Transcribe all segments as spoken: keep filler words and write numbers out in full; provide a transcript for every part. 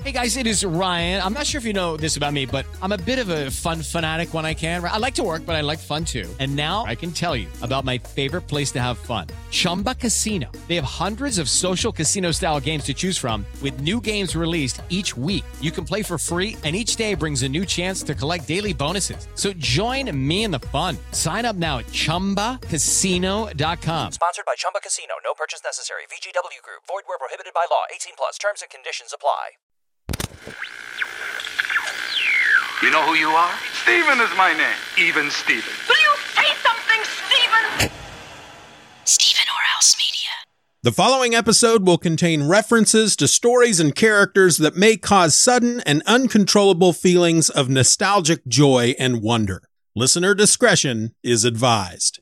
Hey guys, it is Ryan. I'm not sure if you know this about me, but I'm a bit of a fun fanatic when I can. I like to work, but I like fun too. And now I can tell you about my favorite place to have fun. Chumba Casino. They have hundreds of social casino style games to choose from with new games released each week. You can play for free and each day brings a new chance to collect daily bonuses. So join me in the fun. Sign up now at chumba casino dot com. Sponsored by Chumba Casino. No purchase necessary. V G W Group. Void where prohibited by law. eighteen plus. Terms and conditions apply. You know who you are? Steven is my name. Even Steven. Will you say something, Steven? Stephen Orhouse Media. The following episode will contain references to stories and characters that may cause sudden and uncontrollable feelings of nostalgic joy and wonder. Listener discretion is advised.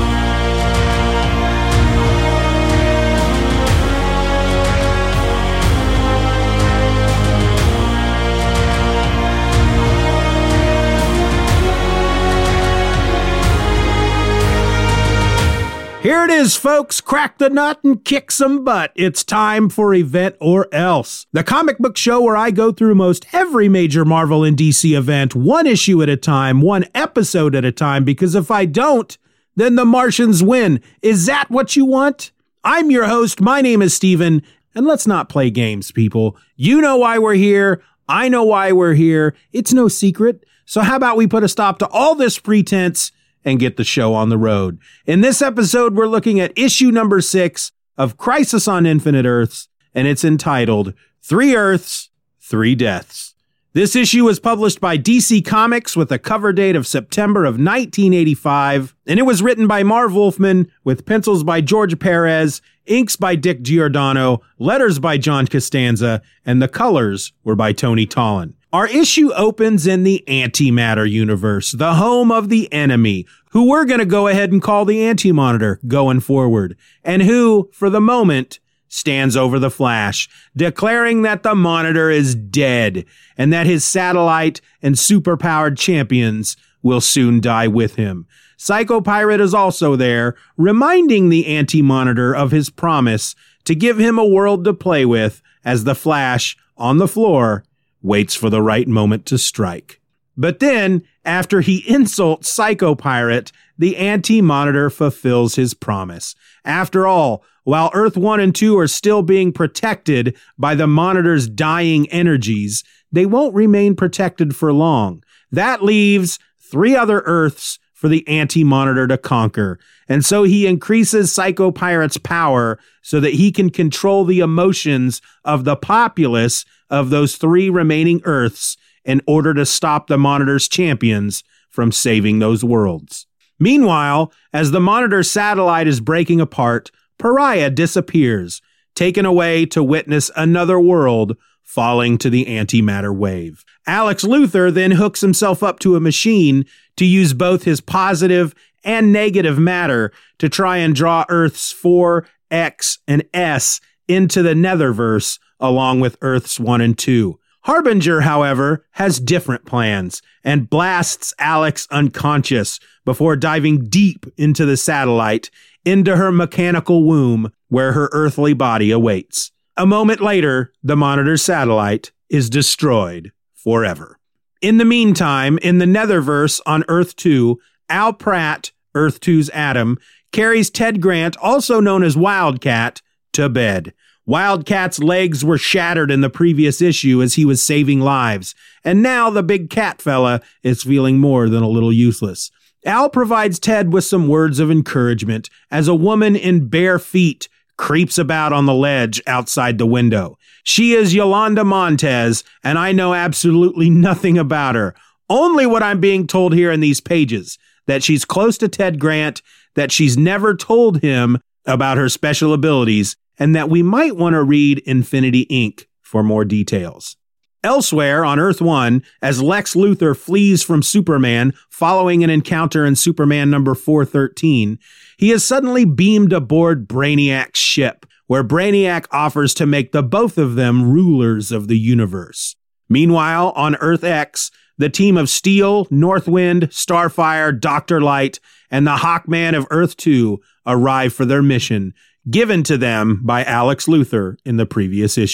Here it is, folks. Crack the nut and kick some butt. It's time for Event or Else, the comic book show where I go through most every major Marvel and D C event, one issue at a time, one episode at a time, because if I don't, then the Martians win. Is that what you want? I'm your host. My name is Steven, and let's not play games, people. You know why we're here. I know why we're here. It's no secret. So how about we put a stop to all this pretense and get the show on the road. In this episode, we're looking at issue number six of Crisis on Infinite Earths, and it's entitled Three Earths, Three Deaths. This issue was published by D C Comics with a cover date of September of nineteen eighty-five, and it was written by Marv Wolfman with pencils by George Perez, inks by Dick Giordano, letters by John Costanza, and the colors were by Tony Tollin. Our issue opens in the Antimatter universe, the home of the Enemy, who we're going to go ahead and call the Anti-Monitor going forward, and who, for the moment, stands over the Flash, declaring that the Monitor is dead, and that his satellite and superpowered champions will soon die with him. Psycho Pirate is also there, reminding the Anti-Monitor of his promise to give him a world to play with as the Flash, on the floor, waits for the right moment to strike. But then, after he insults Psycho Pirate, the Anti-Monitor fulfills his promise. After all, while Earth one and two are still being protected by the Monitor's dying energies, they won't remain protected for long. That leaves three other Earths for the Anti-Monitor to conquer. And so he increases Psycho Pirate's power so that he can control the emotions of the populace of those three remaining Earths in order to stop the Monitor's champions from saving those worlds. Meanwhile, as the Monitor satellite is breaking apart, Pariah disappears, taken away to witness another world falling to the antimatter wave. Alex Luthor then hooks himself up to a machine to use both his positive and negative matter to try and draw Earths four, X, and S into the Netherverse along with Earths one and two. Harbinger, however, has different plans and blasts Alex unconscious before diving deep into the satellite, into her mechanical womb where her earthly body awaits. A moment later, the Monitor satellite is destroyed forever. In the meantime, in the Netherverse on Earth two, Al Pratt, Earth two's Atom, carries Ted Grant, also known as Wildcat, to bed. Wildcat's legs were shattered in the previous issue as he was saving lives, and now the big cat fella is feeling more than a little useless. Al provides Ted with some words of encouragement as a woman in bare feet creeps about on the ledge outside the window. She is Yolanda Montez, and I know absolutely nothing about her. Only what I'm being told here in these pages, that she's close to Ted Grant, that she's never told him about her special abilities, and that we might want to read Infinity Incorporated for more details. Elsewhere on Earth one, as Lex Luthor flees from Superman following an encounter in Superman number four thirteen, he is suddenly beamed aboard Brainiac's ship, where Brainiac offers to make the both of them rulers of the universe. Meanwhile, on Earth X, the team of Steel, Northwind, Starfire, Doctor Light, and the Hawkman of Earth two arrive for their mission, given to them by Alex Luthor in the previous issue.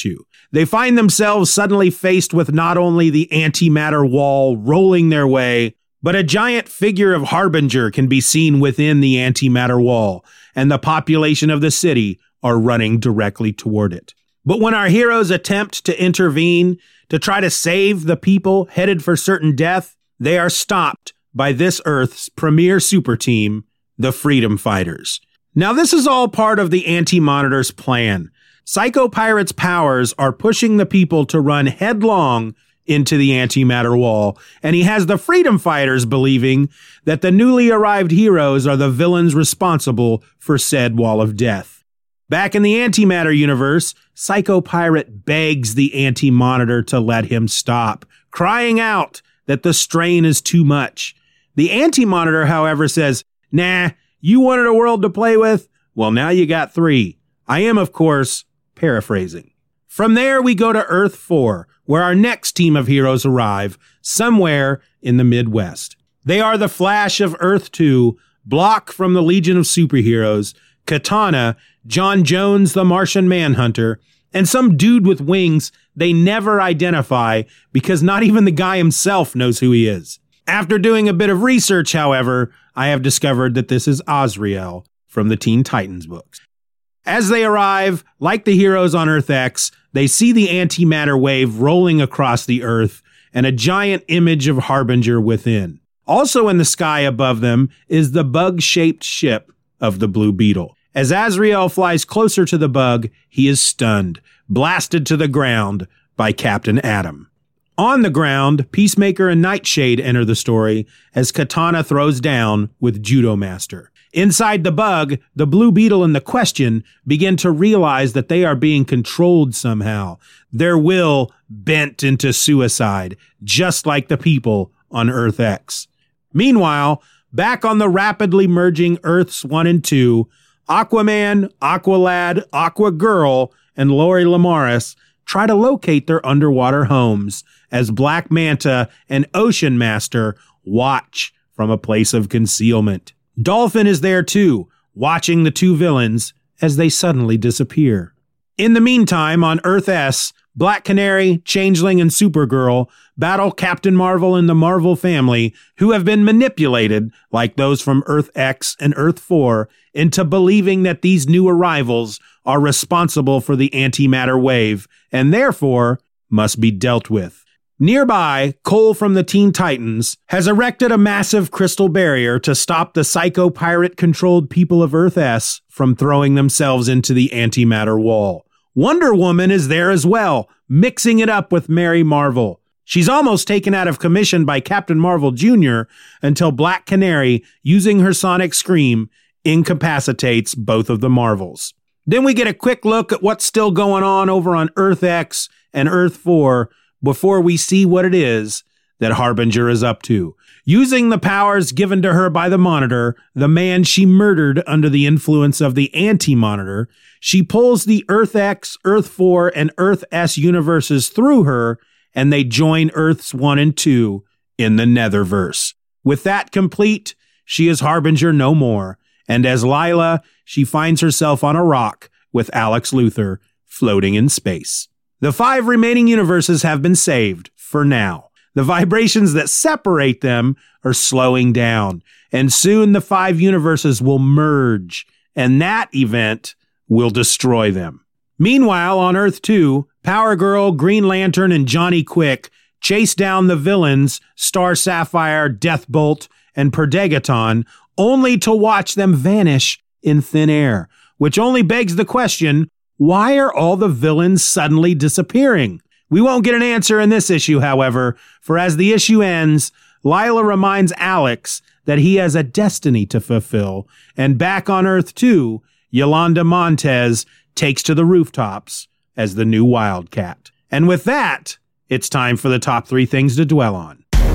they find themselves suddenly faced with not only the antimatter wall rolling their way, but a giant figure of Harbinger can be seen within the antimatter wall, and the population of the city are running directly toward it. But when our heroes attempt to intervene to try to save the people headed for certain death, they are stopped by this Earth's premier super team, the Freedom Fighters. Now, this is all part of the Anti-Monitor's plan. Psycho Pirate's powers are pushing the people to run headlong into the antimatter wall, and he has the Freedom Fighters believing that the newly arrived heroes are the villains responsible for said wall of death. Back in the antimatter universe, Psycho Pirate begs the Anti-Monitor to let him stop, crying out that the strain is too much. The Anti-Monitor, however, says, "Nah, you wanted a world to play with? Well, now you got three." I am, of course, paraphrasing. From there, we go to Earth four, where our next team of heroes arrive, somewhere in the Midwest. They are the Flash of Earth two, Block from the Legion of Superheroes, Katana, John Jones the Martian Manhunter, and some dude with wings they never identify because not even the guy himself knows who he is. After doing a bit of research, however, I have discovered that this is Azrael from the Teen Titans books. As they arrive, like the heroes on Earth X, they see the antimatter wave rolling across the Earth and a giant image of Harbinger within. Also in the sky above them is the bug-shaped ship of the Blue Beetle. As Azrael flies closer to the bug, he is stunned, blasted to the ground by Captain Atom. On the ground, Peacemaker and Nightshade enter the story as Katana throws down with Judo Master. Inside the bug, the Blue Beetle and the Question begin to realize that they are being controlled somehow, their will bent into suicide, just like the people on Earth X. Meanwhile, back on the rapidly merging Earths one and two, Aquaman, Aqualad, Aquagirl, and Lori Lamaris try to locate their underwater homes as Black Manta and Ocean Master watch from a place of concealment. Dolphin is there too, watching the two villains as they suddenly disappear. In the meantime, on Earth S, Black Canary, Changeling, and Supergirl battle Captain Marvel and the Marvel family, who have been manipulated, like those from Earth X and Earth four, into believing that these new arrivals are responsible for the antimatter wave, and therefore must be dealt with. Nearby, Cole from the Teen Titans has erected a massive crystal barrier to stop the Psycho Pirate-controlled people of Earth S from throwing themselves into the antimatter wall. Wonder Woman is there as well, mixing it up with Mary Marvel. She's almost taken out of commission by Captain Marvel Junior until Black Canary, using her sonic scream, incapacitates both of the Marvels. Then we get a quick look at what's still going on over on Earth X and Earth four before we see what it is that Harbinger is up to. Using the powers given to her by the Monitor, the man she murdered under the influence of the Anti-Monitor, she pulls the Earth X, Earth four, and Earth S universes through her, and they join Earths one and two in the Netherverse. With that complete, she is Harbinger no more, and as Lila, she finds herself on a rock with Alex Luthor floating in space. The five remaining universes have been saved, for now. The vibrations that separate them are slowing down, and soon the five universes will merge, and that event will destroy them. Meanwhile, on Earth two, Power Girl, Green Lantern, and Johnny Quick chase down the villains Star Sapphire, Deathbolt, and Perdegaton, only to watch them vanish in thin air, which only begs the question, why are all the villains suddenly disappearing? We won't get an answer in this issue, however, for as the issue ends, Lila reminds Alex that he has a destiny to fulfill, and back on Earth two, Yolanda Montez takes to the rooftops as the new Wildcat. And with that, it's time for the top three things to dwell on.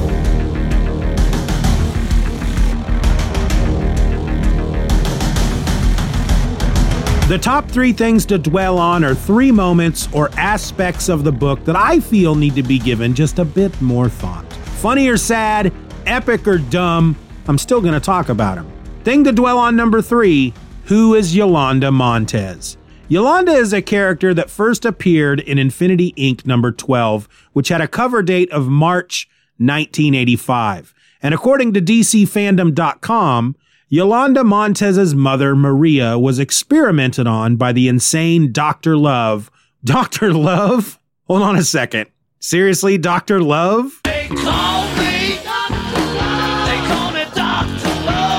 The top three things to dwell on are three moments or aspects of the book that I feel need to be given just a bit more thought. Funny or sad, epic or dumb, I'm still going to talk about them. Thing to dwell on number three, who is Yolanda Montez? Yolanda is a character that first appeared in Infinity Incorporated number twelve, which had a cover date of March nineteen eighty-five. And according to D C fandom dot com, Yolanda Montez's mother, Maria, was experimented on by the insane Doctor Love. Doctor Love? Hold on a second. Seriously, Doctor Love? They call me Doctor Love. They call me Doctor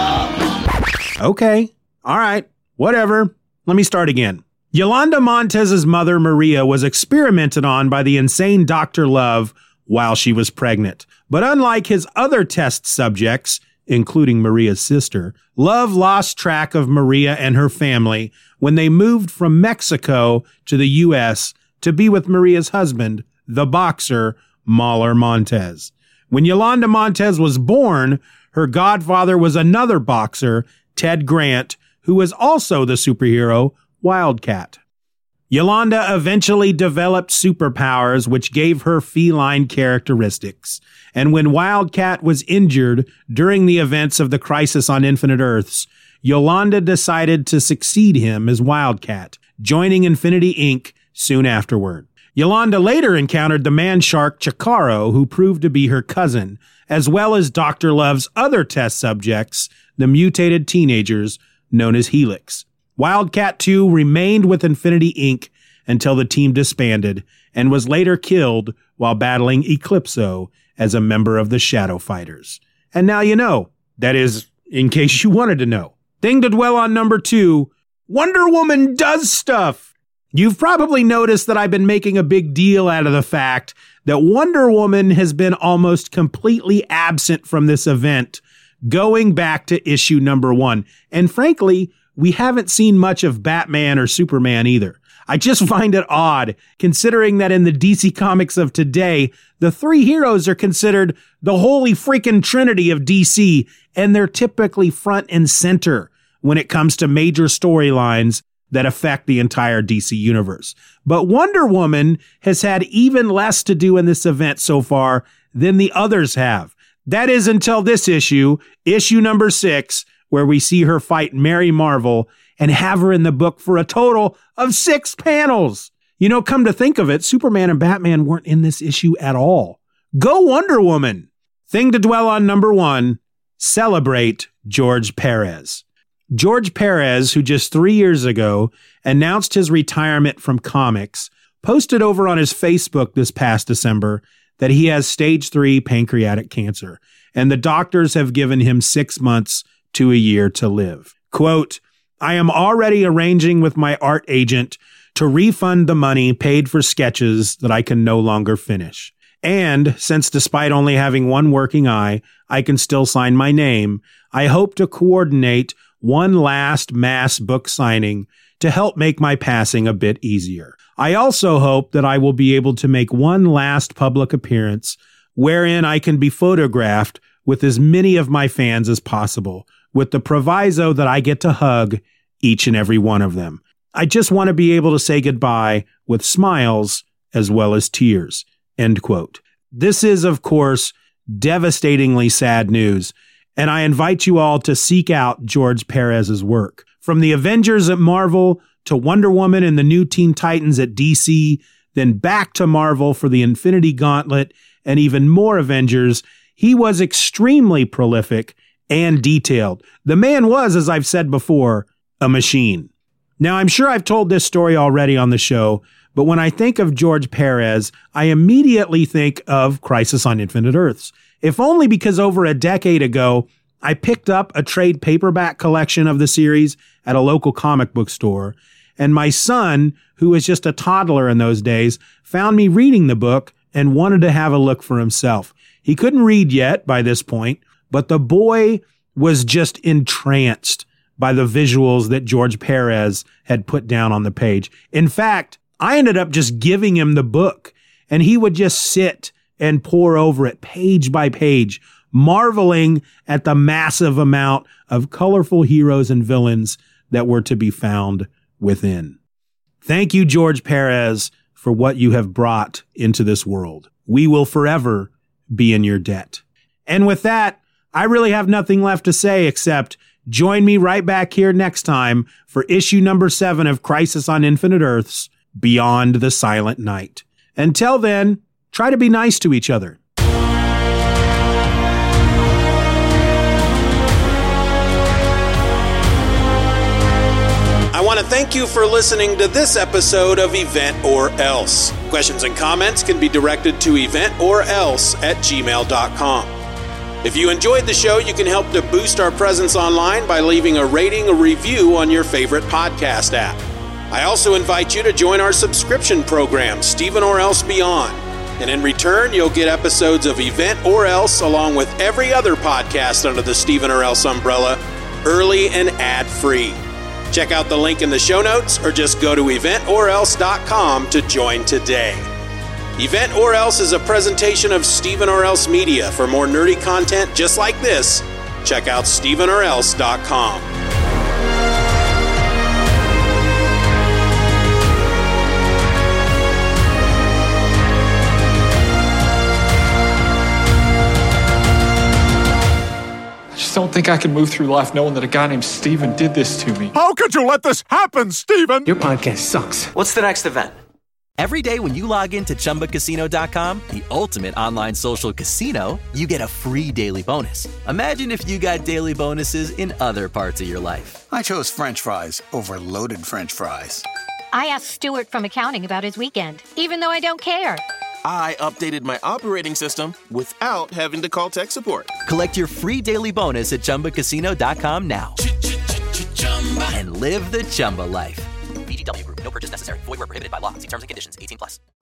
Love. Okay. All right. Whatever. Let me start again. Yolanda Montez's mother, Maria, was experimented on by the insane Doctor Love while she was pregnant. But unlike his other test subjects, including Maria's sister, Love lost track of Maria and her family when they moved from Mexico to the U S to be with Maria's husband, the boxer, Mahler Montez. When Yolanda Montez was born, her godfather was another boxer, Ted Grant, who was also the superhero Wildcat. Yolanda eventually developed superpowers which gave her feline characteristics, and when Wildcat was injured during the events of the Crisis on Infinite Earths, Yolanda decided to succeed him as Wildcat, joining Infinity Incorporated soon afterward. Yolanda later encountered the man-shark Chikaro, who proved to be her cousin, as well as Doctor Love's other test subjects, the mutated teenagers known as Helix. Wildcat two remained with Infinity Incorporated until the team disbanded and was later killed while battling Eclipso as a member of the Shadow Fighters. And now you know. That is, in case you wanted to know. Thing to dwell on number two, Wonder Woman does stuff. You've probably noticed that I've been making a big deal out of the fact that Wonder Woman has been almost completely absent from this event, going back to issue number one. And frankly, we haven't seen much of Batman or Superman either. I just find it odd, considering that in the D C Comics of today, the three heroes are considered the holy freaking trinity of D C, and they're typically front and center when it comes to major storylines that affect the entire D C universe. But Wonder Woman has had even less to do in this event so far than the others have. That is until this issue, issue number six, where we see her fight Mary Marvel and have her in the book for a total of six panels. You know, come to think of it, Superman and Batman weren't in this issue at all. Go Wonder Woman! Thing to dwell on number one, celebrate George Perez. George Perez, who just three years ago announced his retirement from comics, posted over on his Facebook this past December that he has stage three pancreatic cancer, and the doctors have given him six months to a year to live. Quote, I am already arranging with my art agent to refund the money paid for sketches that I can no longer finish. And since despite only having one working eye, I can still sign my name, I hope to coordinate one last mass book signing to help make my passing a bit easier. I also hope that I will be able to make one last public appearance wherein I can be photographed with as many of my fans as possible, with the proviso that I get to hug each and every one of them. I just want to be able to say goodbye with smiles as well as tears. End quote. This is, of course, devastatingly sad news, and I invite you all to seek out George Perez's work. From the Avengers at Marvel to Wonder Woman and the new Teen Titans at D C, then back to Marvel for the Infinity Gauntlet and even more Avengers, he was extremely prolific and detailed. The man was, as I've said before, a machine. Now, I'm sure I've told this story already on the show, but when I think of George Perez, I immediately think of Crisis on Infinite Earths. If only because over a decade ago, I picked up a trade paperback collection of the series at a local comic book store, and my son, who was just a toddler in those days, found me reading the book and wanted to have a look for himself. He couldn't read yet by this point, but the boy was just entranced by the visuals that George Perez had put down on the page. In fact, I ended up just giving him the book, and he would just sit and pore over it page by page, marveling at the massive amount of colorful heroes and villains that were to be found within. Thank you, George Perez, for what you have brought into this world. We will forever be in your debt. And with that, I really have nothing left to say except Join me right back here next time for issue number seven of Crisis on Infinite Earths, Beyond the Silent Night. Until then, try to be nice to each other. I want to thank you for listening to this episode of Event or Else. Questions and comments can be directed to eventorelse at gmail dot com. If you enjoyed the show, you can help to boost our presence online by leaving a rating or review on your favorite podcast app. I also invite you to join our subscription program, Stephen or Else Beyond. And in return, you'll get episodes of Event or Else along with every other podcast under the Stephen or Else umbrella, early and ad-free. Check out the link in the show notes or just go to event or else dot com to join today. Event or Else is a presentation of Stephen or Else Media. For more nerdy content just like this, check out stephen or else dot com. I just don't think I can move through life knowing that a guy named Steven did this to me. How could you let this happen, Steven? Your podcast sucks. What's the next event? Every day when you log in to Chumba Casino dot com, the ultimate online social casino, you get a free daily bonus. Imagine if you got daily bonuses in other parts of your life. I chose French fries over loaded French fries. I asked Stuart from accounting about his weekend, even though I don't care. I updated my operating system without having to call tech support. Collect your free daily bonus at Chumba Casino dot com now. And live the Chumba life. V G W Group. No purchase necessary. Void where prohibited by law. See terms and conditions. eighteen plus.